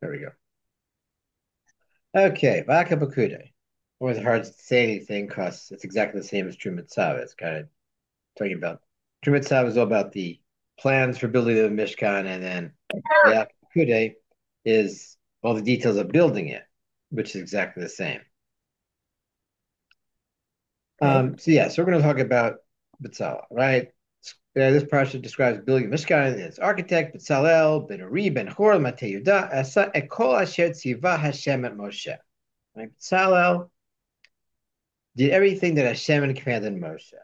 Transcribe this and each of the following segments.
There we go. Okay, Vaka Bakude. Always hard to say anything because it's exactly the same as True Mitzvah. It's kind of talking about True Mitzvah is all about the plans for building the Mishkan, and then Vaka Bakude is all the details of building it, which is exactly the same. Okay. So we're going to talk about Betzalel, right? This parsha describes building Mishkan and its architect, Betzalel, Ben Uri, Ben Hur, Mate Yehuda, Asa Ekol Asher Tziva Hashem at Moshe. Right? Betzalel did everything that Hashem had commanded Moshe.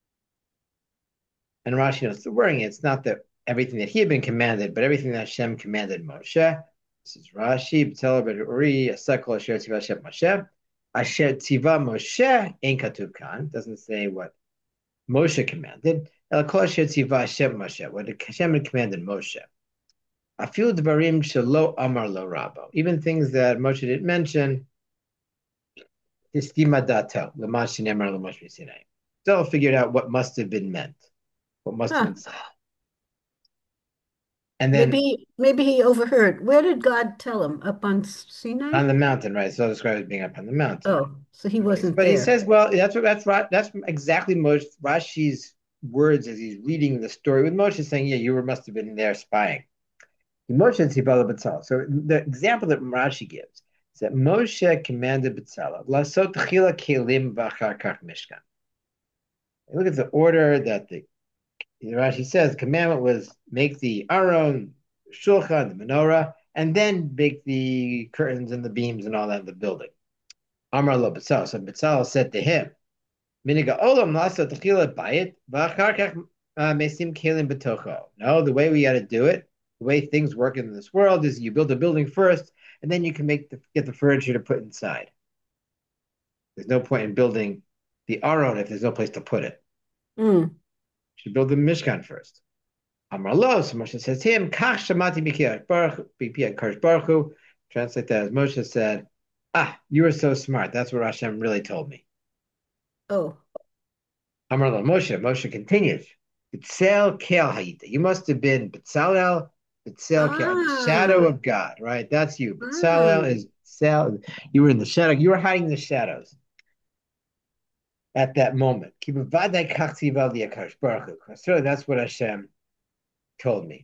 And Rashi knows the wording. It's not that everything that he had been commanded, but everything that Hashem commanded Moshe. This is Rashi, Betzalel, Ben Uri, Asa Ekol Asher Tziva Hashem Moshe. Asher Tziva Moshe Ein Katuv Kan. Doesn't say what Moshe commanded. El Kol Asher Tziva Hashem Moshe. What Hashem had commanded Moshe. Afil Dvarim Shelo Amar Lo Rabo. Even things that Moshe didn't mention. Histima Dato. Lama Shinemar Moshe Sinai. Still figured out what must have been meant. What must have Huh. been said. And then Maybe he overheard. Where did God tell him? Up on Sinai? on the mountain, right? So described as being up on the mountain. Oh, so he Okay. wasn't But he there. says, well, that's exactly Moshe Rashi's words as he's reading the story with Moshe saying, yeah, you must have been there spying. Moshe Tzibala B'Tzalel. So the example that Rashi gives is that Moshe commanded B'Tzalel, Lasot Chila Kelim V'achar Kach Mishkan. Look at the order that the Rashi says. The commandment was make the Aron, Shulchan, the menorah, and then make the curtains and the beams and all that in the building. Amar lo B'Tzalel. So B'Tzalel said to him, Miniga Olam Lasot Chila Bayit V'achar Kach Mesim Kelim B'Tocho. No, the way we got to do it, the way things work in this world is you build a building first, and then you can get the furniture to put inside. There's no point in building the Aron if there's no place to put it. Mm. You should build the Mishkan first. Amar lo, so Moshe says to him, Kach shamati b'piyat Kadosh Baruch Hu. Translate that as Moshe said, you were so smart. That's what Hashem really told me. Oh. Amar lo Moshe. Moshe continues. B'tzel kel hayita. You must have been B'tzalel, B'tzel kel, the shadow Ah. of God, right? That's you. B'tzalel Ah. is Sel. You were in the shadow. You were hiding the shadows at that moment. Certainly, that's what Hashem told me.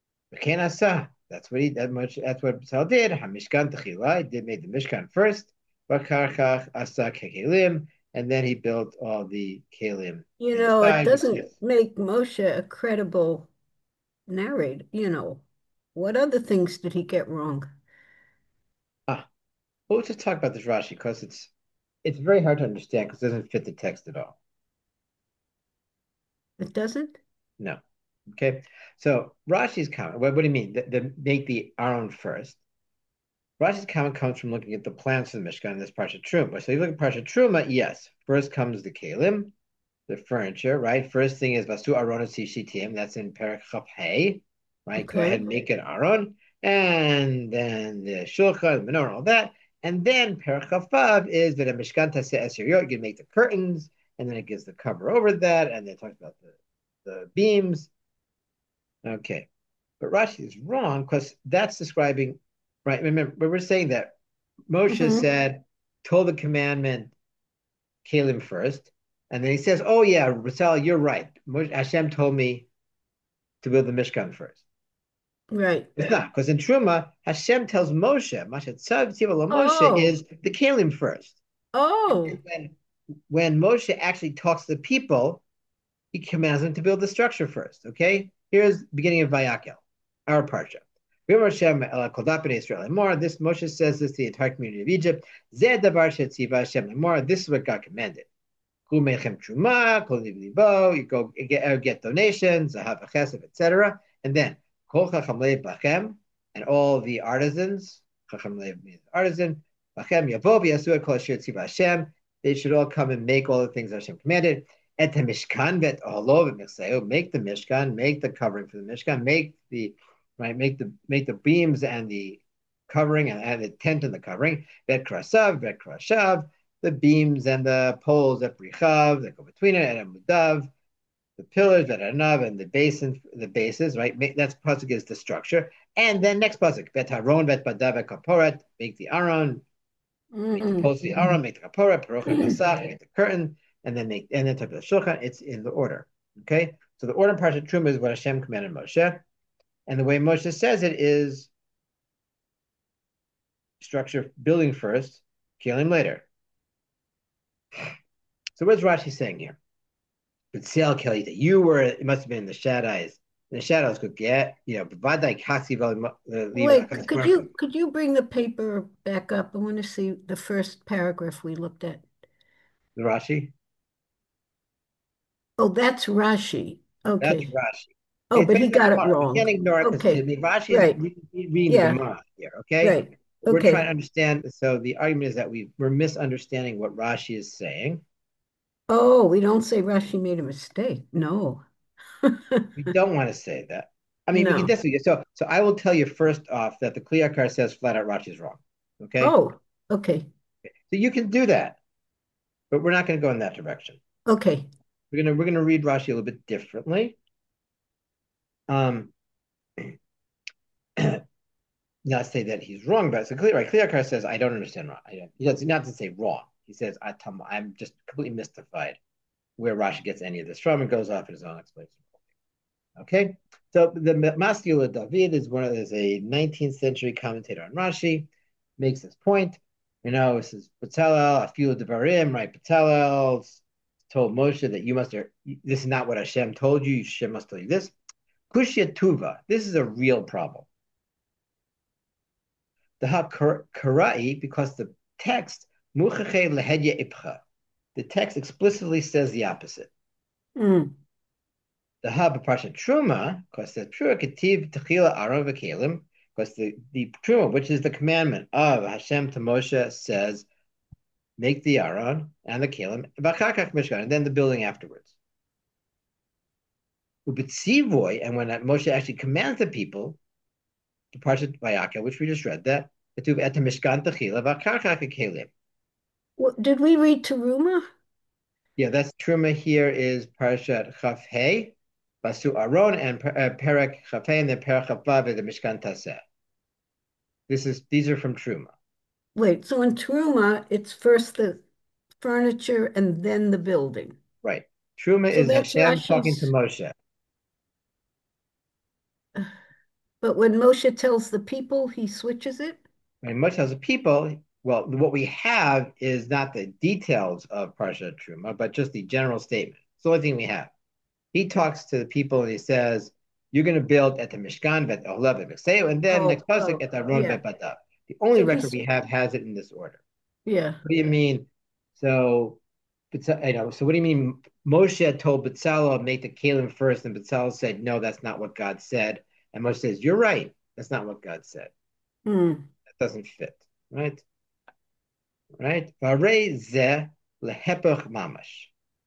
That's what B'tzalel did. Hamishkan techila. He did make the Mishkan first. V'karchach asa kekelim, and then he built all the kelim It inside. doesn't Yes. make Moshe a credible narrator. What other things did he get wrong? Ah, well, let's just talk about this Rashi because it's very hard to understand because it doesn't fit the text at all. It doesn't? No. Okay. So Rashi's comment. What do you mean? Make the Aaron first. Rashi's comment comes from looking at the plans for the Mishkan in this Parsha Truma. So you look at Parsha Truma, yes. First comes the Kalim, the furniture, right? First thing is Vasu Aron Sishitim. That's in Perek Chaf Hey, right? Go ahead Okay. and make an Aron. And then the Shulchan, the menorah, all that. And then Perek Chaf Vav is that a Mishkan Taseh Eser Yot. You can make the curtains, and then it gives the cover over that, and then it talks about the beams. Okay. But Rashi is wrong because that's describing, right? Remember, we're saying that Moshe Hmm. said, told the commandment, Kalim first. And then he says, oh, yeah, Rasal, you're right. Hashem told me to build the Mishkan first. Right. It's not, because in Truma, Hashem tells Moshe, Mashat Tzav Tziva Lo Moshe Oh. is the Kalim first. And Oh. then when Moshe actually talks to the people, he commands them to build the structure first. Okay, here's beginning of Vayakel, our parsha. This Moshe says this to the entire community of Egypt. This is what God commanded. You go get donations, etc. And then and all the artisans, artisan, they should all come and make all the things Hashem commanded. Et Mishkan make the Mishkan, make the covering for the Mishkan, make the beams and the covering and the tent and the covering. Bet Krashav, the beams and the poles at Brichav that go between it, and Amudav, the pillars, that are and the basin, the bases, right? That's pasuk is the structure. And then next pasuk, bet haron, bet badav, kaporet, make the aron, make the Mm. post the aron, make the kaporet, parochim basach, make the curtain, and then type of the shulchan. It's in the order. Okay, so the order in Parshat Truma is what Hashem commanded Moshe, and the way Moshe says it is structure building first, killing later. So what's Rashi saying here? But Sal Kelly, that you were, it must have been in the shadows. In the shadows could get, Bavadai Kasi Wait, could you bring the paper back up? I want to see the first paragraph we looked at. the Rashi. Oh, that's Rashi. That's Okay. Rashi. Oh, It's but right he in the got it Gemara. We wrong. can't ignore it because I Okay. mean, Rashi is Right. reading the Yeah. Gemara here, okay? Right. We're trying to Okay. understand. So the argument is that we're misunderstanding what Rashi is saying. Oh, we don't say Rashi made a mistake. No. We don't want to say that. I mean, we can No. disagree. So I will tell you first off that the Kliyakar says flat out Rashi is wrong. Okay, Oh, okay. so you can do that, but we're not going to go in that direction. Okay. We're gonna read Rashi a little bit differently. Um, not say that he's wrong, but so Kliyakar says I don't understand. He does not to say wrong. He says I'm just completely mystified where Rashi gets any of this from and goes off in his own explanation. Okay, so the Maskula David is a 19th century commentator on Rashi, makes this point. This is Patel, a few of the Devarim, right? Patel told Moshe that this is not what Hashem told you. Hashem must tell you this. Kushya Tuva, this is a real problem. The Karai, because the text, Muchache Lehedya Ipcha, the text explicitly says the opposite. Mm. The Hab Parsha Truma, because the Truma Ketiv Techila Aron V'Kelim, because the Truma, which is the commandment of Hashem to Moshe, says, make the Aron and the Kelim, V'Chakach Mishkan, and then the building afterwards. Ubitzivoy, and when Moshe actually commands the people, the Parsha Vayaka, which we just read, that Ketuv Et Mishkan Techila V'Chakach Kelim. Did we read Teruma? Yeah, that's Truma here is Parshat Chaf Hey, Basu Aron, and Perek Chaf Hey, and then Perek Chaf Vav, the Mishkan Taseh. These are from Truma. Wait, so in Teruma, it's first the furniture and then the building. Right. Truma So is that's Hashem talking to Rashi's. Moshe. But when Moshe tells the people, he switches it? When Moshe tells the people, well, what we have is not the details of Parshat Truma, but just the general statement. It's the only thing we have. He talks to the people and he says, you're going to build at the Mishkan, Bet Olev, and then next pasuk at the Aron Yeah. Bet Badav. The only So record he's, we have has it in this order. yeah. What do you mean? So, so what do you mean? Moshe told Bezalel make the Kalim first, and Bezalel said, "No, that's not what God said." And Moshe says, "You're right. That's not what God said. Mm. That doesn't fit." Right? Right? Varei zeh lehepech mamash.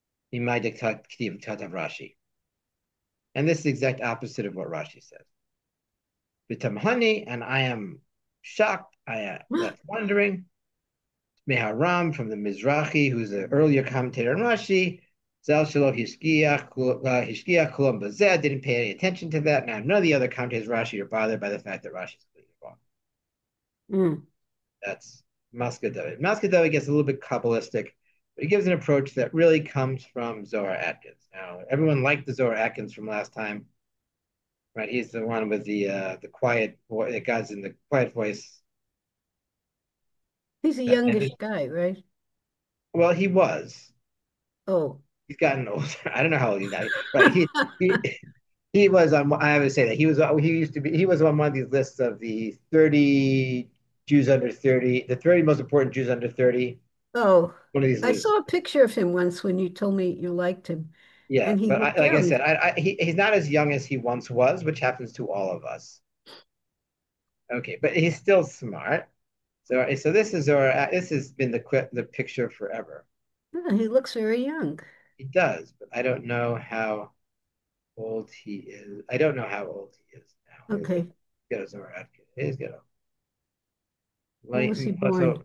Rashi. And this is the exact opposite of what Rashi says. V'tamhani, and I am shocked. I am left wondering. Meharam from the Mizrahi, who's an earlier commentator on Rashi. Zal Shalom Hishkiach Kulam Bazeh didn't pay any attention to that. Now, none of the other commentators Rashi are bothered by the fact that Rashi is completely wrong. Mm. That's Maskadavi. Maskadavi gets a little bit Kabbalistic, but he gives an approach that really comes from Zohar Atkins. Now, everyone liked the Zohar Atkins from last time, right? He's the one with the quiet voice, the guy's in the quiet voice. He's a youngish guy, right? Well, he was. Oh, He's gotten older. I don't know how old he's now, but he was on. I would say that he used to be. He was on one of these lists of the 30 Jews under 30, the 30 most important Jews under 30. oh. One of these I lists. saw a picture of him once when you told me you liked him, Yeah, and he but looked like I young. said, he's not as young as he once was, which happens to all of us. Okay, but he's still smart. So this has been the picture forever. Yeah, he looks very young. He does, but I don't know how old he is. I don't know how old he is now. He's Okay. got a Zohar Adkin. He's got a When was he lightning. born?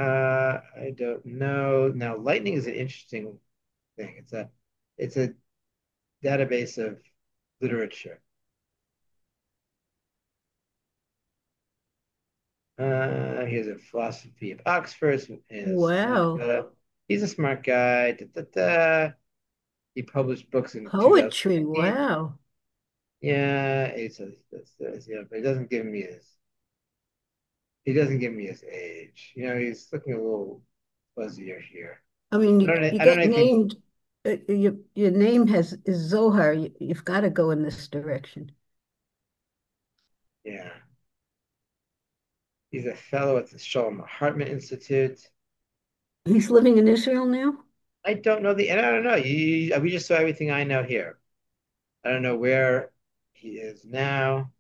I don't know. Now, lightning is an interesting thing. It's a database of literature. Here's a philosophy of Oxford. Wow. He's a smart guy. Da, da, da. He published books in Poetry. 2018. Wow. Yeah, yeah, but he doesn't give me his age. He's looking a little fuzzier here. I mean, I you don't get even named, your name is Zohar. You've got to go in this direction. yeah. He's a fellow at the Shalom Hartman Institute. He's living in Israel now? And I don't know. We just saw everything I know here. I don't know where he is now.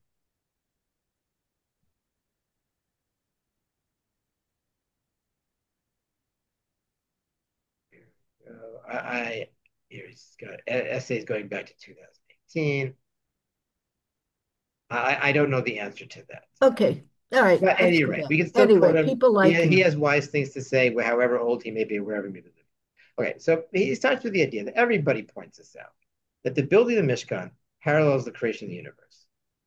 I he's got essays going back to 2018. I don't know the answer to that. Okay. All right. But at Let's any go rate, back. we can still Anyway, quote him. people like He him. has wise things to say, however old he may be, wherever he may be living. Okay, so he starts with the idea that everybody points this out, that the building of the Mishkan parallels the creation of the universe.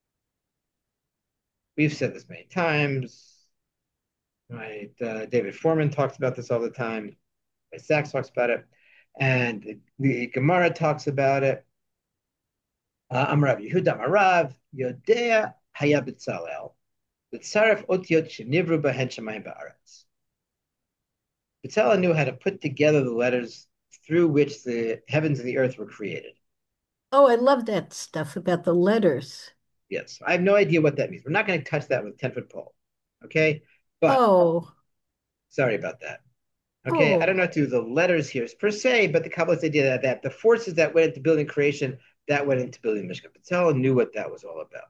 We've said this many times, right? David Foreman talks about this all the time. Sachs talks about it, and the Gemara talks about it. Amrav Yehuda Amarav Yodea Haya B'Tzalel B'Tzaref Otiot Shenivru Behen Shemayim Ba'aretz. B'Tzalel knew how to put together the letters through which the heavens and the earth were created. Oh, I love that stuff about the letters. Yes, I have no idea what that means. We're not going to touch that with a 10-foot pole. Okay, but Oh, sorry about that. Okay, I don't oh. know to the letters here per se, but the Kabbalist idea that the forces that went into building creation, that went into building Mishkan. B'Tzalel knew what that was all about.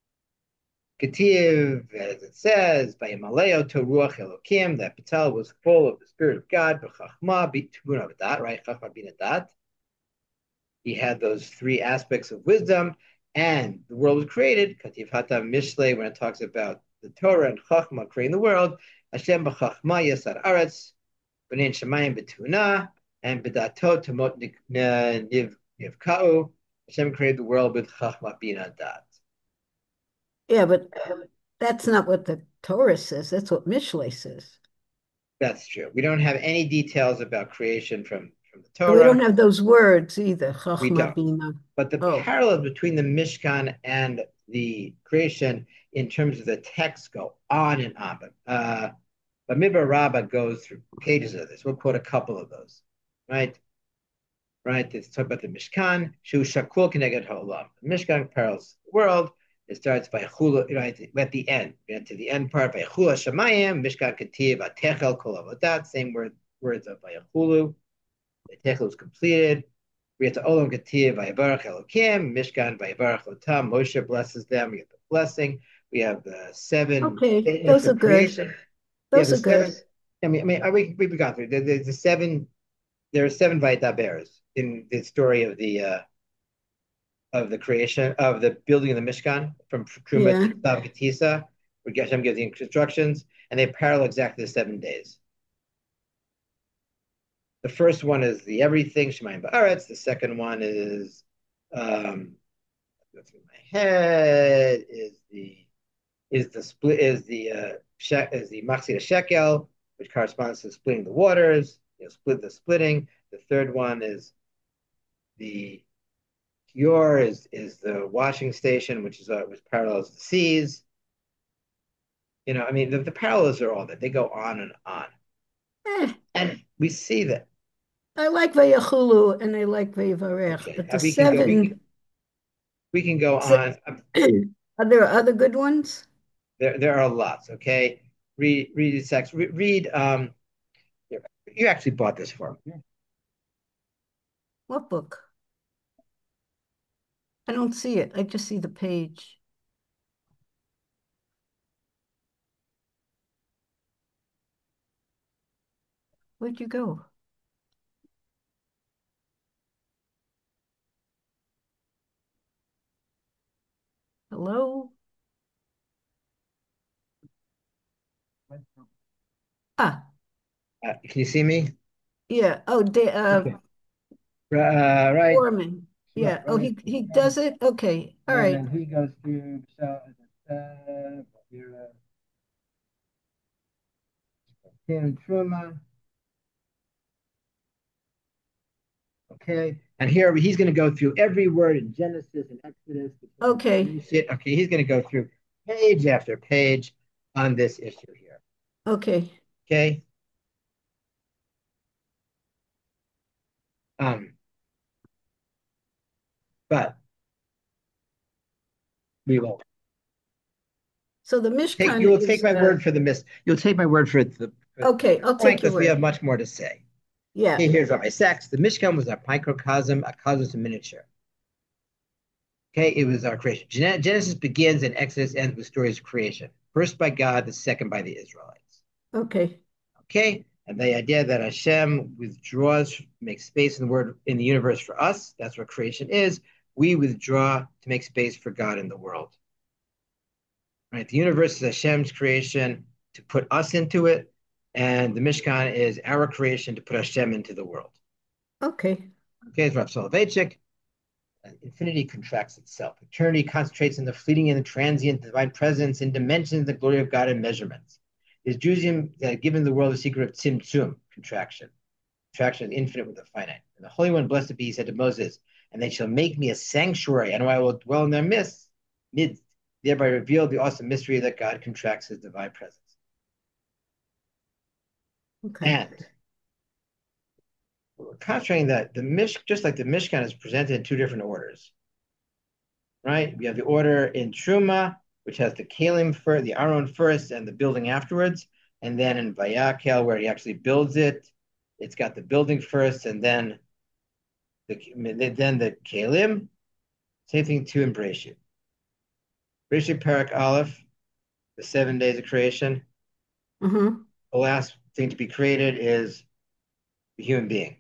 Ketiv, as it says, by Yamaleo to Ruach Elokim, that B'Tzalel was full of the Spirit of God, b'chachma, b'tibun avadat, right? Chachma bin adat. He had those three aspects of wisdom, and the world was created. Ketiv Hata Mishle, when it talks about the Torah and Chachma creating the world, Hashem b'chachma yasar aretz, b'nein shemayim b'tuna, and b'dato tamot nivka'u. Hashem created the world with Chachma bin adat. Yeah, but that's not what the Torah says. That's what Mishlei says. That's true. We don't have any details about creation from the And we don't Torah. have those words either. We Chachma, don't. Bina. But the Oh, parallels between the Mishkan and the creation in terms of the text go on and on. But Midbar Rabbah goes through pages of this. We'll quote a couple of those, right? Right? It's talk about the Mishkan. Shu Shakul Keneged Ha'olam. The Mishkan parallels the world. It starts by Chula, right, at the end. We get to the end part by Chula Shemayim, Mishkan Ketiv, Atechel, Kol Avodat, same words of Vayachulu. The Techel is completed. We get to Olam Kativ, Vayivarach Elokim, Mishkan, Vayivarach Lotam. Moshe blesses them. We get the blessing. We have the seven okay. statements Those are of good. creation. Yeah, Those the are good. seven. We've gone through. There's the seven. There are seven Vayidaberes in the story of the creation of the building of the Mishkan from Truma Yeah. to Stav Gatisa, where Geshem gives the instructions, and they parallel exactly the 7 days. The first one is the everything Shemayim Ba'aretz. The second one is go through my head is the split is the Machzir Shekel, which corresponds to splitting the waters. Split the splitting. The third one is the Yor is the washing station, which parallels the seas. I mean, the parallels are all that they go on and on, Eh, and we see that. I like Vayachulu and I like Vayivarech, Okay, but the we can go. seven, We can go se- on. are there other good ones? There are lots. Okay, read the text. Read. You actually bought this for me. What book? I don't see it. I just see the page. Where'd you go? Hello? Ah, Can you see me? yeah. Oh, Okay. Right. Foreman. Shema Yeah. Oh, Baruch he Hashem. does it. Okay. All And right. then he goes through Tim Truma. Okay. And here he's going to go through every word in Genesis and Exodus. Okay. Okay, he's going to go through page after page on this issue here. Okay. Okay. Um, but we will So the take Mishkan you will take is my word for the miss. You'll take my word for okay. the I'll point take your because we have word. much more to say. Yeah. Okay, here's Rabbi Sachs. The Mishkan was a microcosm, a cosmos in miniature. Okay, it was our creation. Genesis begins and Exodus ends with stories of creation. First by God, the second by the Israelites. Okay. Okay, and the idea that Hashem withdraws, makes space in the word in the universe for us. That's what creation is. We withdraw to make space for God in the world. Right, the universe is Hashem's creation to put us into it, and the Mishkan is our creation to put Hashem into the world. Okay. Okay, it's Rav Soloveitchik. Infinity contracts itself. Eternity concentrates in the fleeting and the transient divine presence in dimensions, the glory of God in measurements. Is Judaism given the world the secret of tzimtzum, contraction? Contraction is infinite with the finite. And the Holy One, blessed be, he said to Moses, and they shall make me a sanctuary, and I will dwell in their midst, thereby reveal the awesome mystery that God contracts his divine presence. Okay. And we're contrasting that just like the Mishkan is presented in two different orders, right? We have the order in Truma, which has the Kalim first, the Aron first, and the building afterwards. And then in Vayakel, where he actually builds it, it's got the building first, and then the Kalim. Same thing to in Bereshit. Bereshit Parak Aleph, the 7 days of creation. Mm-hmm. The last thing to be created is the human being.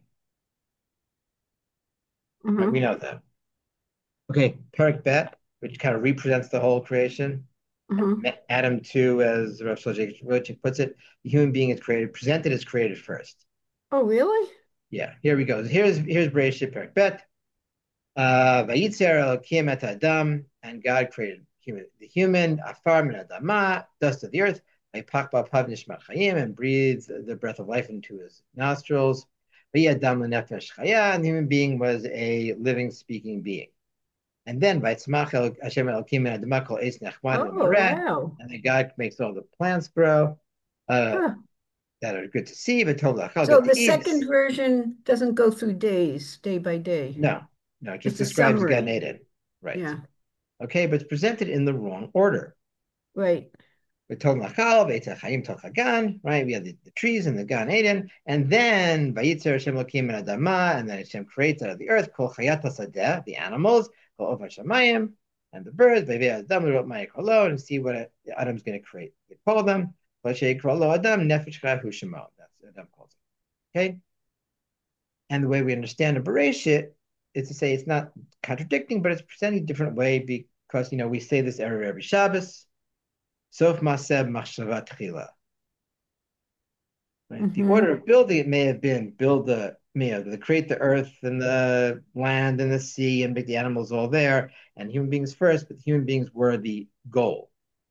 Right? We Mm-hmm. know that. Okay, Parak Bet, which kind of represents the whole creation. Mm-hmm. Adam 2, as Rav Soloveitchik puts it, the human being is created, presented as created first. Oh, really? Yeah, here we go. Here's Bereshit Parak Bet. Vayitzer Elokim et Adam, and God created the human, afar min adama, dust of the earth, vaypach b'apav nishmat chayim, and breathed the breath of life into his nostrils. Vayadam lenefesh chaya, and the human being was a living, speaking being. And then Vaitzmach Hashem Elokim min adama kol eis nechmad Oh, lemareh, wow. and then God makes all the plants grow uh, Huh. that are good to see, but told lachal So good the to eat. second version doesn't go through days, day by day. No, no, it just It's a describes Gan summary. Eden. Right. Yeah. Okay, but it's presented in the wrong order. Right. We're talking Lachal, Ve'etz Chaim Toch Hagan, right? We have the trees and the Gan Eden, and then Vayitzer Hashem Elokim min Adama, and then Hashem creates out of the earth Kol Chayat HaSadeh, the animals, Kol Ovar Shamayim, and the birds. Vayvei Adam L'rot Ma'ik Holo, and see what Adam's going to create. They call them Kol Sheikro Lo Adam Nefesh Chayav Hu Shemo. That's what Adam calls it. Okay, and the way we understand the Bereshit is to say it's not contradicting, but it's presenting a different way because we say this every Shabbos. Sof Maseb Machshava Tchila. Right? The Mm-hmm. order of building it may have been build the create the earth and the land and the sea and make the animals all there, and human beings first, but human beings were the goal.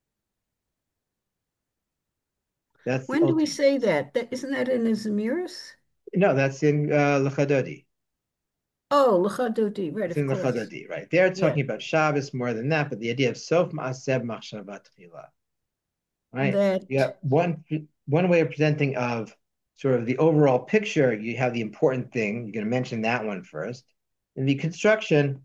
That's the When do we ultimate. say that? Isn't that in the Zemiris? No, that's in Lechadodi. Oh, L'chadodi. Right, It's of in course. Lechadodi, right? They're Yeah. talking about Shabbos more than that, but the idea of Sof Ma'aseb Machshava Tchila, right? You That, have one way of presenting of sort of the overall picture. You have the important thing. You're going to mention that one first. In the construction,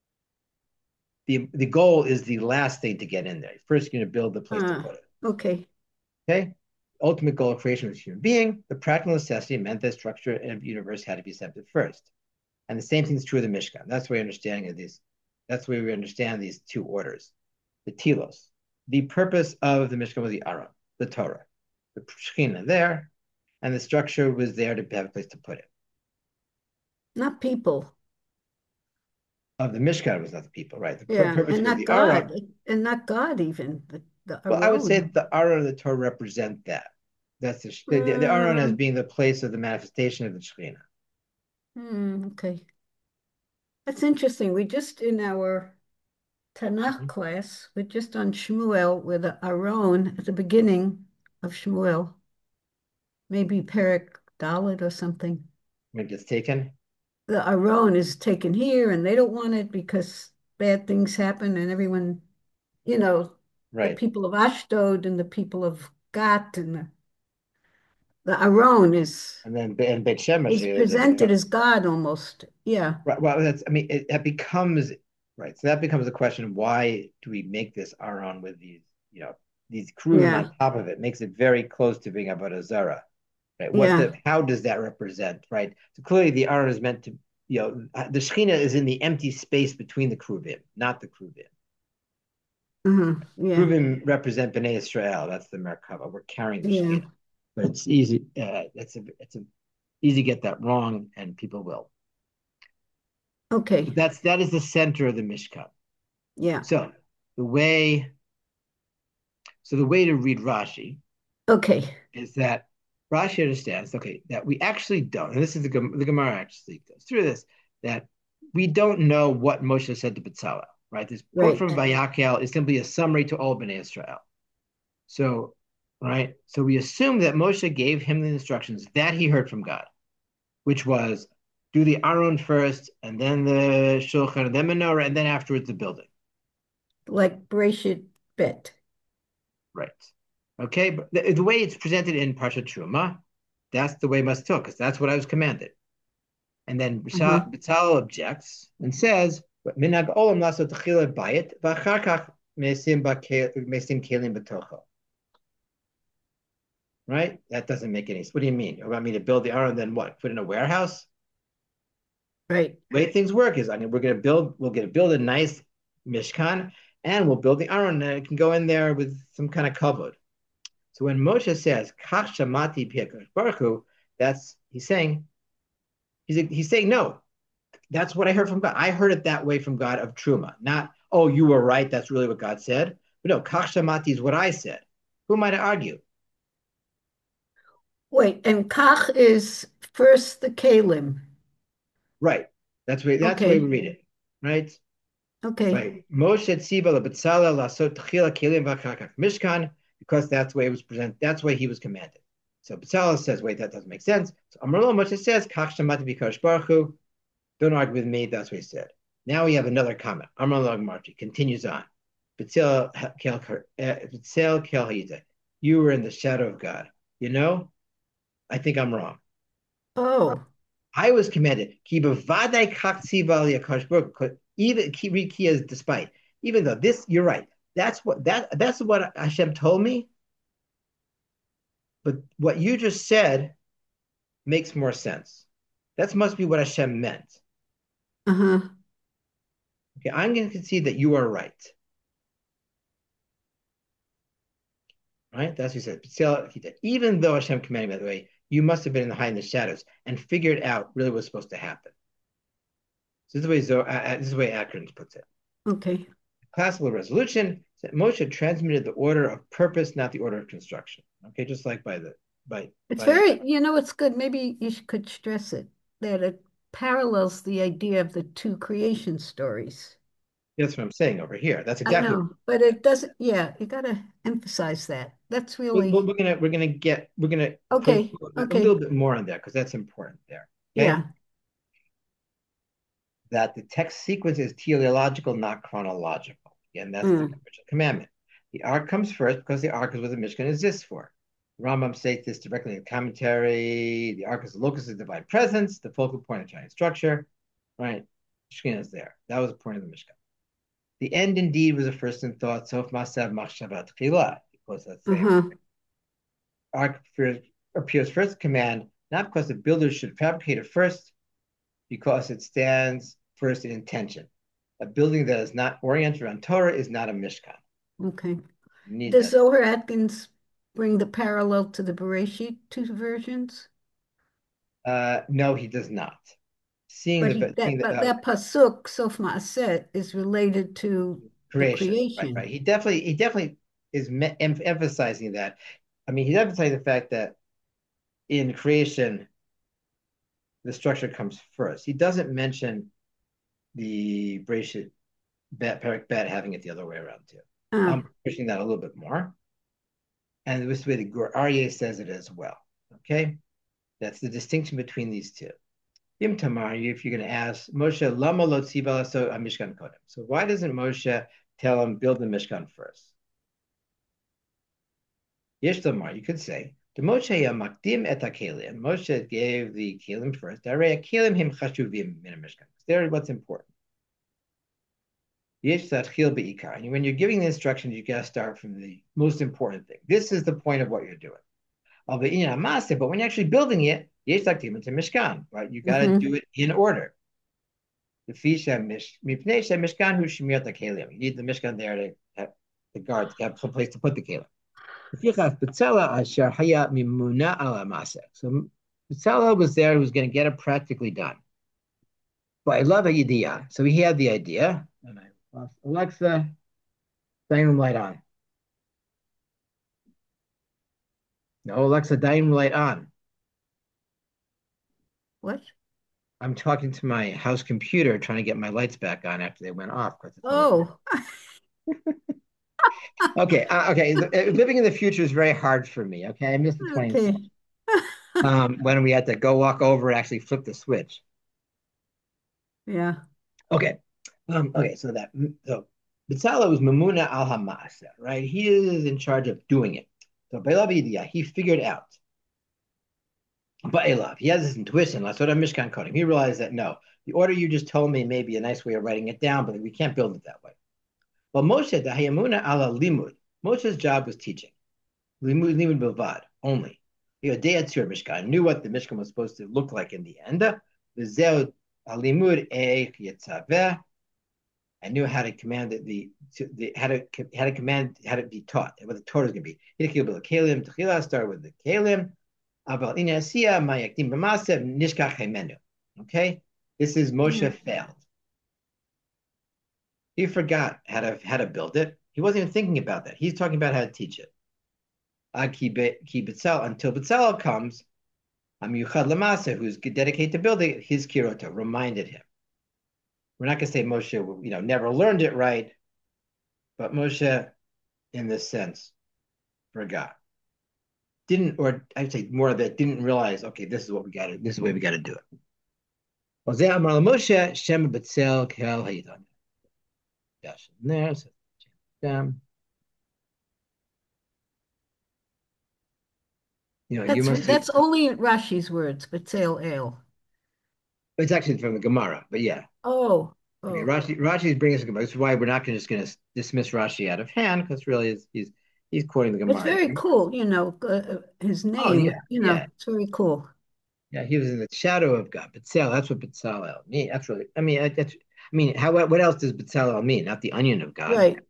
the goal is the last thing to get in there. First, you're going to build the place to uh, put it. okay. Okay. Ultimate goal of creation was human being. The practical necessity meant that structure of the universe had to be accepted first. And the same thing is true of the Mishkan. That's the way understanding of these. That's the way we understand these two orders. The telos. The purpose of the Mishkan was the Aron, the Torah, the Shekhinah there, and the structure was there to have a place to put it. Not people. Of the Mishkan was not the people, right? The Yeah, purpose and was not the Aron. God, and not God even. The Well, I would say Aron. that the Aron and the Torah represent that. That's the Aron as Um, being the place of the manifestation of the Shekhinah. okay. That's interesting. We just in our Tanakh Mhm. class, we're just on Shmuel with Aaron at the beginning of Shmuel, maybe Perek Dalet or something. Maybe it's taken. The Aaron is taken here and they don't want it because bad things happen and everyone, you know, the Right. people of Ashdod and the people of Gat and the Aaron And then in Beit Shemesh, is there's a presented as God almost. Yeah. right. Well, that's, I mean, that becomes right. So that becomes the question: why do we make this Aron with these, you know, these kruvim on Yeah. top of it? Makes it very close to being Avodah Zarah, right? Yeah. How does that represent, right? So clearly, the Aron is meant to, the Shekhinah is in the empty space between the kruvim, not the kruvim. Yeah. Kruvim represent Bnei Israel. That's the Merkava. We're carrying the Yeah. Shekhinah, but it's easy. Easy to get that wrong, and people will. But Okay. that is the center of the Mishkan. Yeah. So the way the way to read Rashi Okay. is that Rashi understands, okay, that we actually don't, and this is the Gemara actually goes through this, that we don't know what Moshe said to Bezalel, right? This quote from Right. Vayakel is simply a summary to all Bnei Israel. So, right, so we assume that Moshe gave him the instructions that he heard from God, which was do the Aron first, and then the Shulchan, and then Menorah, and then afterwards the building. Like Breshit Bet. Right. Okay, but the way it's presented in Parsha Truma, that's the way must took, because that's what I was commanded. And then Uh-huh. Bitzal objects and says, "Minag olam lasot tchila bayit, v'achar kach mesim kelim b'tocho." Right? That doesn't make any sense. What do you mean? You want me to build the Aron, then what? Put in a warehouse? Right. The way things work is, I mean, we're gonna build a nice mishkan, and we'll build the Aron, and it can go in there with some kind of kavod. So when Moshe says "Kach shamati pi'akadosh baruch Hu," that's he's saying no. That's what I heard from God. I heard it that way from God of truma, not oh you were right. That's really what God said. But no, Kach shamati is what I said. Who am I to argue? Wait, and Kach is first the Kalim. Right. That's the way we Okay. read it. Right. Okay. Right. Moshe tziva lebetzalel lasot tchila kelim v'achakach mishkan because that's the way it was presented. That's the way he was commanded. So Betzalel says, wait, that doesn't make sense. So Amar Lo Moshe says, Kach shamati b'kadosh baruch Hu. Don't argue with me. That's what he said. Now we have another comment. Amar Lo Marti continues on. B'tzel kel hayita. You were in the shadow of God. You know, I think I'm wrong. Oh, I was commanded. Ki b'vadai kach tziva liyakadosh baruch Hu. Even ki is despite. Even though this, you're right. That's what Hashem told me. But what you just said makes more sense. That must be what Hashem meant. uh-huh. Okay, I'm going to concede that you are right. Right? That's what he said. Even though Hashem commanded, by the way, you must have been in the high in the shadows and figured out really what's supposed to happen. So this is the way Akron puts it. Okay. Classical resolution that Moshe transmitted the order of purpose, not the order of construction. Okay, just like It's by very, it's good. Maybe could stress it that it parallels the idea of the two creation stories. that's what I'm saying over here. That's I exactly what know, but it doesn't, yeah, you got to emphasize that. That's really we're gonna put okay. a little Okay. bit more on that because that's important there. Okay, Yeah. that the text sequence is teleological, not chronological. Again, that's the Mm. original commandment. The ark comes first because the ark is what the Mishkan exists for. The Rambam states this directly in the commentary. The ark is the locus of divine presence, the focal point of Chinese structure. Right, Mishkan is there. That was the point of the Mishkan. The end indeed was the first in thought. Sof masav machshavat chila, because that's the Uh-huh. ark appears first command, not because the builders should fabricate it first, because it stands first in intention. A building that is not oriented around Torah is not a Mishkan. Okay. You need Does that. Zohar Atkins bring the parallel to the Bereshit two versions? No, he does not. But he Seeing that the but that pasuk Sof Ma'aset is related to the creation, right. creation. He definitely is emphasizing that. I mean, he's emphasizing the fact that in creation, the structure comes first. He doesn't mention the Breshit bet, Perik bet having it the other way around too. Uh, I'm pushing that a little bit more. And this way the Gur Aryeh says it as well. Okay? That's the distinction between these two. Im Tamar, if you're going to ask Moshe, Lama lo tziva so a Mishkan kodem. So why doesn't Moshe tell him build the Mishkan first? Yesh Tamar, you could say, the Moshe makdim et hakelim. Moshe gave the kelim first. Darei kelim him chashuvim min Mishkan. They're what's important. Yesh tzatchil beikar. And when you're giving the instructions, you got to start from the most important thing. This is the point of what you're doing. But when you're actually building it, yesh takdim into Mishkan, right? You got to mhm. do it in order. The Mishkan who shemir the kelim. You need the Mishkan there to have the guard to have some place to put the kelim. So Betzalel was there who was going to get it practically done. But I love idea. So he had the idea. And I lost Alexa, dining room light on. No, Alexa, dining room light on. What? I'm talking to my house computer trying to get my lights back on after they went off because it's almost Oh, okay. Okay. Living in the future is very hard for me. Okay. I miss the 20th okay. century when we had to go walk over and actually flip the switch. Yeah. Okay. Okay. So Bezalel was Mamuna al Hamasa, right? He is in charge of doing it. So Belavidia, he figured out. But Elav, he has this intuition. That's what I'm Mishkan coding. He realized that no, the order you just told me may be a nice way of writing it down, but we can't build it that way. Well, Moshe, the Hayamuna ala limud. Moshe's job was teaching. Limud bilvad, only. Yodeatzur Mishkan, knew what the Mishkan was supposed to look like in the end. V'zeu alimud e yitzaveh. I knew how to command how to command how to be taught, what the Torah is going to be. Kalim, Techila, start with the Kalim. Okay, this is Moshe Mm. failed. He forgot how to build it. He wasn't even thinking about that. He's talking about how to teach it. Until Betzalel comes, Yuchad Lamasa, who's dedicated to building it, his kirota reminded him. We're not going to say Moshe, never learned it right, but Moshe, in this sense, forgot. Didn't, or I'd say more of that, didn't realize, okay, this is what we got to, this is the way we got to do it. Jose Amar Moshe, Shem Betzel, Kel Haydan. Dash in there, so down. You That's must see, that's only Rashi's words, B'tzel El. it's actually from the Gemara, but yeah. Oh, Okay, oh. Rashi is bringing us a Gemara. This is why we're not just going to dismiss Rashi out of hand, because really he's quoting the It's Gemara. very cool, his Oh name, yeah, yeah, it's very cool. yeah. He was in the shadow of God. Betzalel, that's what Betzalel mean. That's really. I mean, how what else does Betzalel mean? Not the onion of God. Right.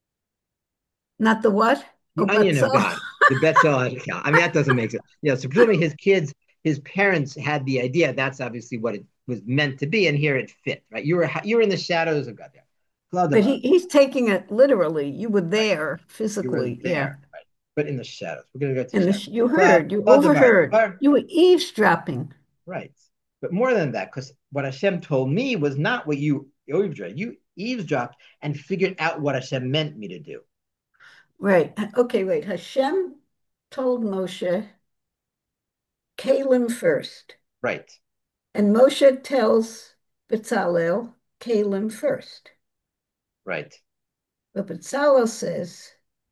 Not the what? The Oh, onion of B'tzel. God. The Betzalel. I mean, that doesn't make sense. Yeah. So presumably his parents had the idea. That's obviously what it was meant to be, and here it fit. Right. You were in the shadows of God there. But Claude, he's taking it literally. You were right. there You were physically. Yeah. there, right? But in the shadows. We're going to go to And shadows. you Claude, heard, you Claude Devar, overheard, you were eavesdropping. right. But more than that, because what Hashem told me was not what you eavesdropped. You eavesdropped and figured out what Hashem meant me to do. Right. Okay, wait. Hashem told Moshe, Kalim first. Right, And Moshe tells Bezalel, Kalim first. right, But Bezalel says,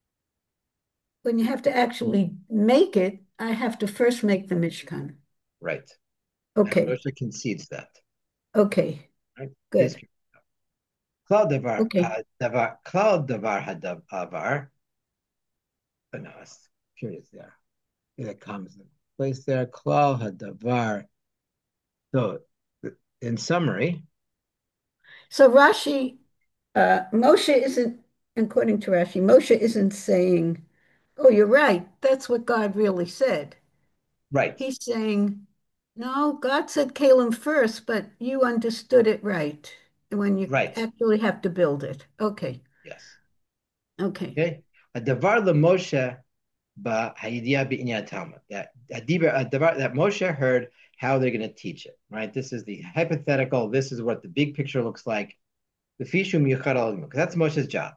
when you have to actually make it, I have to first make the Mishkan. right. And Okay, Moshe concedes that. Okay, Right? His good. Klal Davar, Okay. Klal Davar Hadavar. But no, it's curious there. It comes in place there. Klal Hadavar. So, in summary, So Rashi, Moshe isn't, according to Rashi, Moshe isn't saying, oh, you're right. That's what God really said. right, He's saying, no, God said Kalim first, but you understood it right when you right, actually have to build it. Okay. yes. Okay. Okay. A davar Moshe. that Moshe heard how they're going to teach it, right? This is the hypothetical. This is what the big picture looks like. The Fishum Yuchad because that's Moshe's job.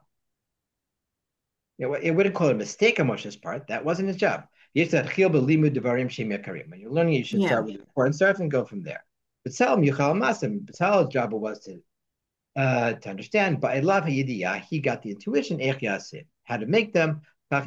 It wouldn't call it a mistake on Moshe's part. That wasn't his job. When you're learning, you should Yeah. start with the important stuff and go from there. But B'Tsel's job was to understand. But I love he got the intuition, how to make them.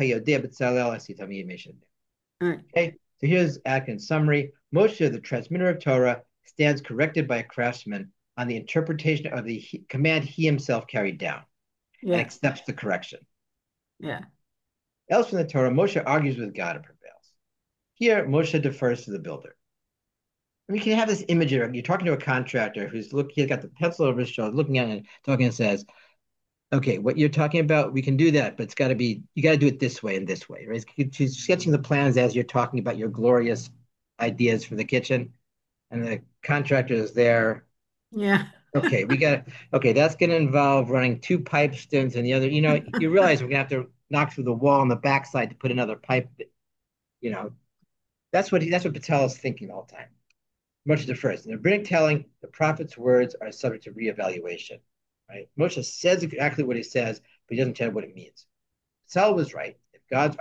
All right. Okay, so here's Atkins' summary. Moshe, the transmitter of Torah, stands corrected by a craftsman on the interpretation of the command he himself carried down and Yeah. accepts the correction. Yeah. Elsewhere in the Torah, Moshe argues with God and prevails. Here, Moshe defers to the builder. And you can have this image of you're talking to a contractor he's got the pencil over his shoulder, looking at it, talking and says, okay, what you're talking about, we can do that, but you got to do it this way and this way, right? She's sketching the plans as you're talking about your glorious ideas for the kitchen, and the contractor is there. Yeah. Okay, that's going to involve running two pipe stems and the other, you realize we're going to have to knock through the wall on the backside to put another pipe, you know, that's what Patel is thinking all the time. Moshe defers. In the rabbinic telling, the prophet's words are subject to reevaluation. Right? Moshe says exactly what he says, but he doesn't tell what it means. Patel was right. If God's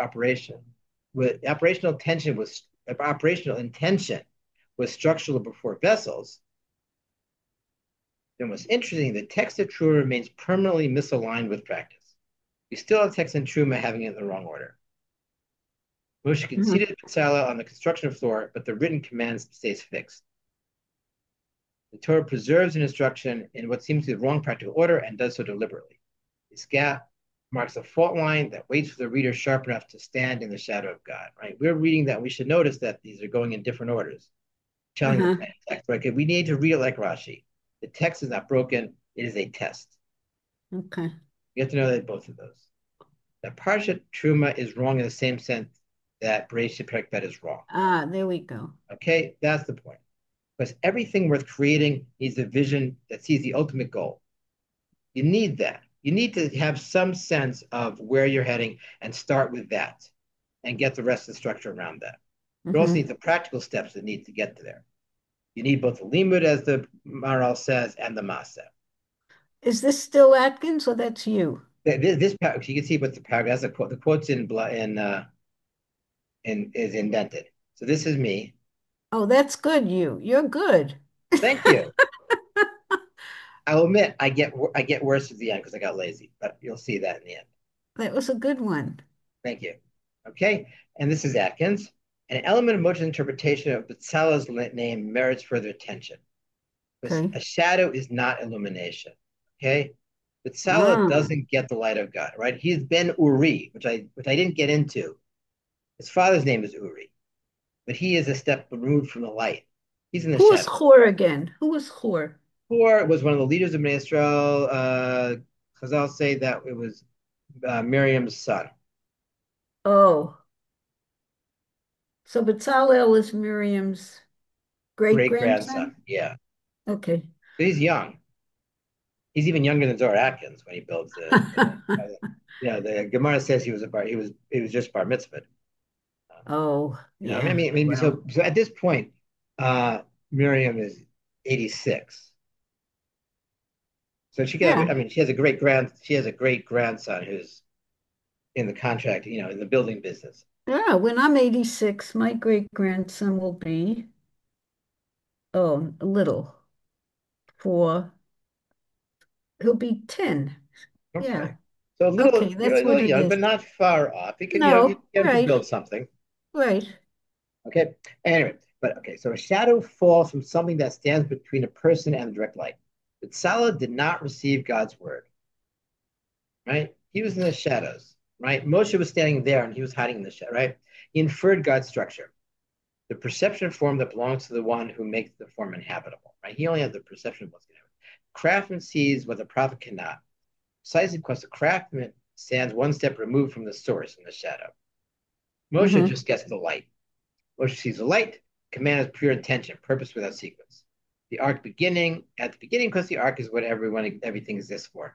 operational intention was structural before vessels, then what's interesting, the text of Truma remains permanently misaligned with practice. We still have text in Truma having it in the wrong order. Moshe Mhm. conceded Patel on the construction floor, but the written command stays fixed. The Torah preserves an instruction in what seems to be the wrong practical order and does so deliberately. This gap marks a fault line that waits for the reader sharp enough to stand in the shadow of God. Right? We're reading that. We should notice that these are going in different orders, telling the Uh-huh. text. Right? We need to read it like Rashi. The text is not broken. It is a test. Okay. You have to know that both of those. That Parshat Truma is wrong in the same sense that Bereshit Perek Bet is wrong. Ah, there we go. Okay, that's the point. Because everything worth creating needs a vision that sees the ultimate goal. You need that. You need to have some sense of where you're heading and start with that and get the rest of the structure around that. You also need Hmm. the practical steps that need to get to there. You need both the limud, as the Maral says, and the masa. Is this still Atkins or that's you? You can see what the paragraph. The quote's in is indented. So this is me. Oh, that's good, you. You're good. Thank you. I'll admit I get worse at the end because I got lazy, but you'll see that in the end. That was a good one. Thank you. Okay, and this is Atkins. An element of Moshe's interpretation of Betzalel's name merits further attention. Because Okay. a shadow is not illumination. Okay, Betzalel Ah, doesn't get the light of God. Right? He's Ben Uri, which I didn't get into. His father's name is Uri, but he is a step removed from the light. He's in the who was shadow. Hor again? Who was Hor? Hur was one of the leaders of Bnei Israel. Chazal say that it was Miriam's son, Oh, so Bezalel is Miriam's great great grandson. grandson? Yeah, Okay. so he's young. He's even younger than Zohar Atkins when he builds the Gemara says he was just bar mitzvah. Oh, yeah. Well, So at this point, uh, Miriam is 86. So yeah. she has a great grandson who's in the contract, in the building business. Yeah, when I'm 86, my great grandson will be, oh, a little, for, he'll be 10. Yeah. Okay. So Okay, you're a that's little what it young, is. but not far off. You No, get him to right, build something. right. Okay. Anyway, but okay. So a shadow falls from something that stands between a person and the direct light. But Salah did not receive God's word, right? He was in the shadows, right? Moshe was standing there and he was hiding in the shadow, right? He inferred God's structure, the perception form that belongs to the one who makes the form inhabitable, right? He only had the perception of what's going to happen. Craftsman sees what the prophet cannot, precisely because the craftsman stands one step removed from the source in the shadow. Moshe Hmm. just gets the light. Moshe sees the light, command is pure intention, purpose without sequence. At the beginning, because the ark is what everything exists for.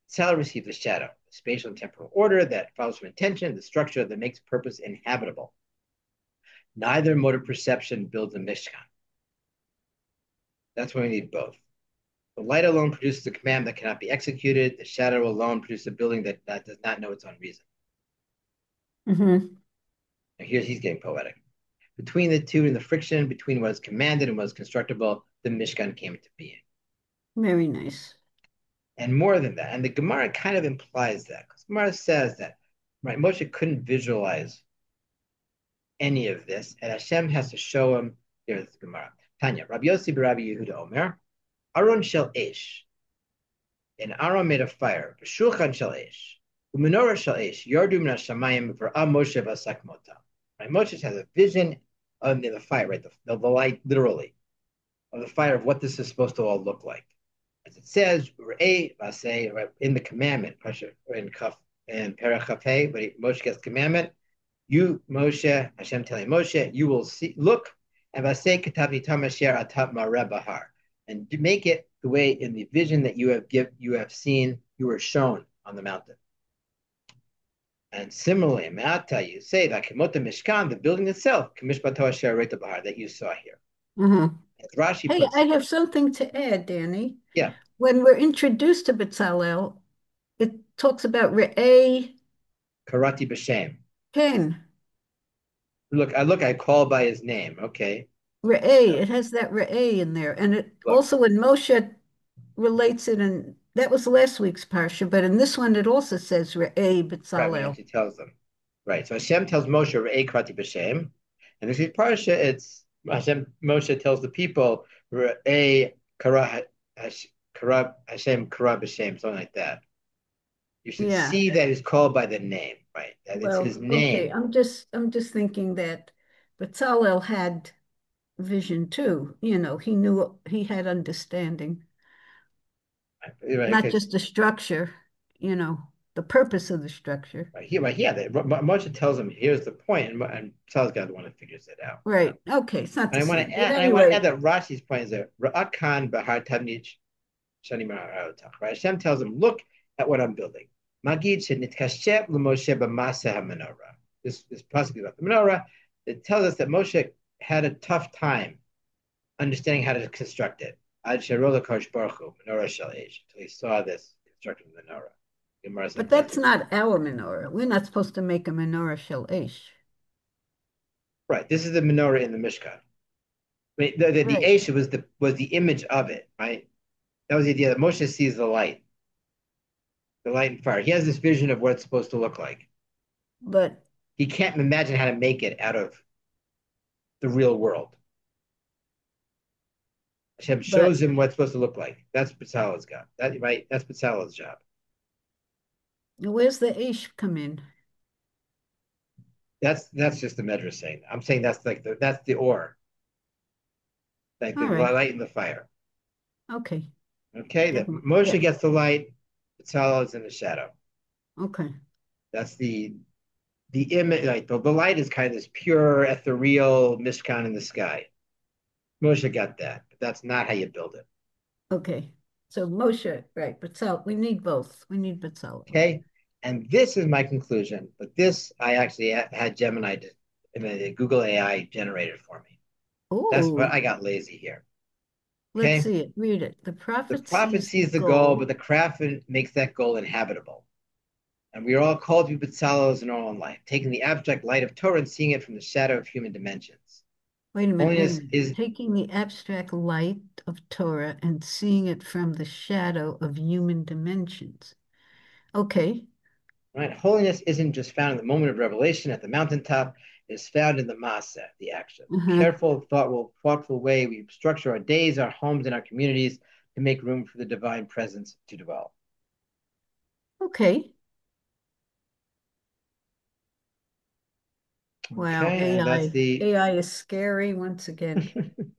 Betzalel received the shadow, the spatial and temporal order that follows from intention, the structure that makes purpose inhabitable. Neither mode of perception builds a Mishkan. That's why we need both. The light alone produces a command that cannot be executed. The shadow alone produces a building that does not know its own reason. Mm-hmm. Now he's getting poetic. Between the two and the friction between what is commanded and what is constructible, the Mishkan came into being. Very nice. And more than that, and the Gemara kind of implies that, because Gemara says that right, Moshe couldn't visualize any of this, and Hashem has to show him. Here's the Gemara. Tanya, Rabbi Yossi Rabbi Yehuda Omer, Aron shel Esh, an Aron made of fire, B'shulchan shel Esh, U'menorah shel Esh, Yardu min Hashamayim v'Ra Moshe v'Asak Mota. Right, Moshe has a vision of the fire, right, the light, literally, of the fire of what this is supposed to all look like. As it says, in the commandment, in Perach Hey, but Moshe gets commandment, you, Moshe, Hashem telling Moshe, you will see, look, and and make it the way in the vision that you have seen, you were shown on the mountain. And similarly, Me'ata, you say that Kemota Mishkan, the building itself, that you saw here. Mm-hmm. Rashi Hey, puts, I have something to add, Danny. yeah, When we're introduced to Betzalel, it talks about Re'eh Karati B'Shem. Ken. Look, I call by his name. Okay. Re'eh, So, it has that Re'eh in there. And it look, also when Moshe relates it, and that was last week's parsha, but in this one it also says Re'eh right, when Betzalel. he tells them. Right. So Hashem tells Moshe, Re'ei Karati B'Shem. And this is Parsha, it's Moshe tells the people, Re'ei Kara Hashem Kara B'Shem, something like that. You should Yeah. see that he's called by the name, right? That it's Well, his okay. name. I'm just thinking that Betzalel had vision too. He knew he had understanding, Right, not because just the structure, the purpose of the structure. right here, Moshe tells him, here's the point, and Sal's got the one that figures it out. Right. Okay. It's not And the I want same. to But add, and I want to anyway, add that Rashi's point is that Ra'akan Bahar Tabnich Shani Right? Hashem tells him, look at what I'm building. Magid Shenitkashem L'Moshe B'Masa HaMenorah. This is possibly about the menorah. It tells us that Moshe had a tough time understanding how to construct it. Ad Sherola Kosh Baruch Hu, Menorah Shel Eish, until he saw this constructed menorah. but that's not our menorah. We're not supposed to make a menorah shel esh. Right. This is the menorah in the Mishkan. The Right. Eish was the image of it, right? That was the idea that Moshe sees the light and fire. He has this vision of what it's supposed to look like. But He can't imagine how to make it out of the real world. Hashem but shows him what it's supposed to look like. That's Betzalel's job. Right? That's Betzalel's job. where's the esh come in? That's just the Medrash saying. I'm saying that's the ore, like All the right. light and the fire. Okay. Okay, that Yeah. Moshe gets the light, Betzalel is in the shadow. Okay. That's the image. Like the light is kind of this pure, ethereal mishkan in the sky. Moshe got that, but that's not how you build it. Okay. So Moshe, right? Betzalel. We need both. We need Betzalel. Okay, and this is my conclusion. But this I actually had Gemini in a Google AI generated for me. That's what Oh, I got lazy here. let's Okay, see it. Read it. The the prophet prophet sees the sees the goal, but goal. the craftsman makes that goal inhabitable. And we are all called to be Betzalos in our own life, taking the abstract light of Torah and seeing it from the shadow of human dimensions. Wait a minute. Wait a Holiness minute. is Taking the abstract light of Torah and seeing it from the shadow of human dimensions. Okay. right. Holiness isn't just found in the moment of revelation at the mountaintop. It is found in the Maaseh, the action. The Uh-huh. careful, thoughtful way we structure our days, our homes, and our communities to make room for the divine presence to dwell. Okay. Wow. Okay, and that's AI. the. AI is scary once again.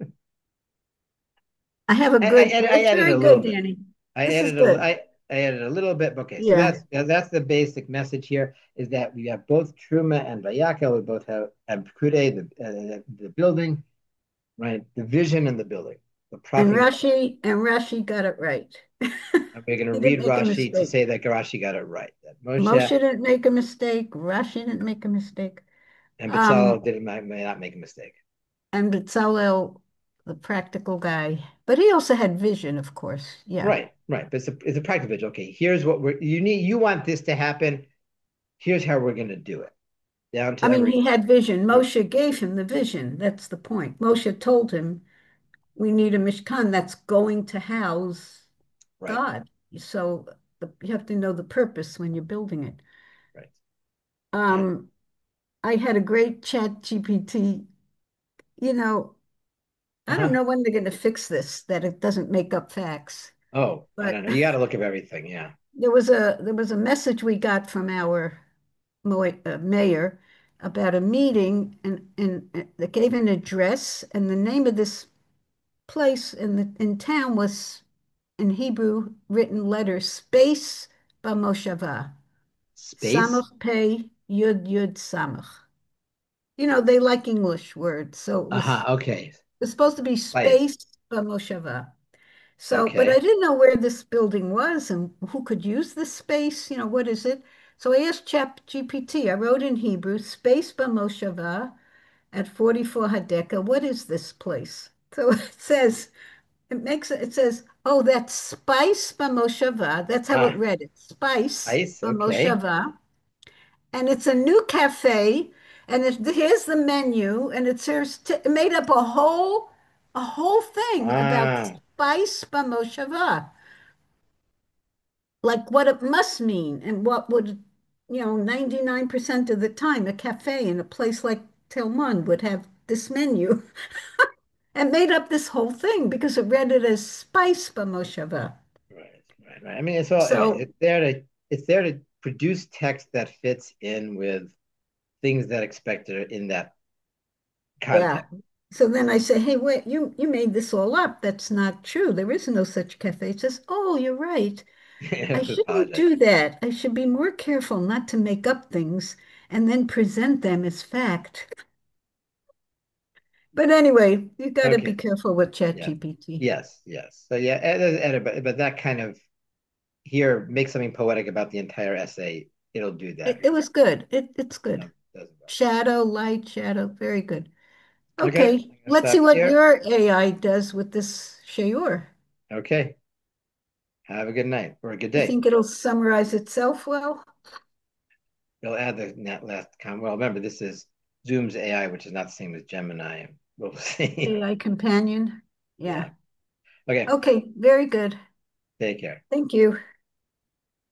I have a I good, added, I it's added very a little good, bit. Danny. I This is added a good. I added a little bit. Okay, so Yeah. that's the basic message here is that we have both Truma and Vayakel. We both have and Pekude, the building, right? The vision and the building. The And prophet. Rashi got it right. And we're going to He didn't read make a Rashi to mistake. say that Rashi got it right. That Moshe Moshe didn't make a mistake. Rashi didn't make a mistake. and Bezalel Um, didn't may not make a mistake. and Bezalel, the practical guy, but he also had vision, of course. Yeah. Right, right. But it's a practical video. Okay, here's what you need. You want this to happen. Here's how we're going to do it. Down to I mean, every. he had vision. Moshe gave him the vision. That's the point. Moshe told him, we need a Mishkan that's going to house Right, God. So you have to know the purpose when you're building it. right. And Um, I had a great chat GPT. You know, I don't uh-huh. know when they're going to fix this, that it doesn't make up facts. Oh, I But don't know. You got to look at everything. Yeah. there was a message we got from our mayor about a meeting, and they gave an address, and the name of this place in town was in Hebrew written letters Space B'Moshava Space. Samach Pei Yud Yud Samach. They like English words, so Uh-huh. Okay. it was supposed to be Spice. Space B'Moshava. So, but I Okay. didn't know where this building was and who could use this space. What is it? So I asked ChatGPT. I wrote in Hebrew, Space B'Moshava at 44 Hadeka. What is this place? So it says, oh, that's Spice B'Moshava. That's how it Ah, read it. Spice spice. Okay. B'Moshava. And it's a new cafe. And here's the menu. And it serves, it made up a whole thing about Ah, Spice B'Moshava, like what it must mean and what would, 99% of the time a cafe in a place like Telmon would have this menu and made up this whole thing because it read it as Spice B'Moshava. right, right, right. I mean, it's all right. So It's there to produce text that fits in with things that expected in that yeah. context. So then I say, hey, wait, you made this all up. That's not true. There is no such cafe. It says, oh, you're right. I I have to shouldn't apologize. do that. I should be more careful not to make up things and then present them as fact. But anyway, you got to be Okay. careful with Yeah. ChatGPT. Yes. Yes. So yeah, but that kind of here make something poetic about the entire essay. It'll do that It very was well. good. It's good. Does it well. Shadow, light, shadow, very good. Okay. I'm Okay, gonna let's see stop what here. your AI does with this Shayor. Okay. Have a good night or a good You day. think it'll summarize itself well? They'll add the last comment. Well, remember, this is Zoom's AI, which is not the same as Gemini. We'll see. AI companion? Yeah. Yeah. Okay. Okay, very good. Take care. Thank you.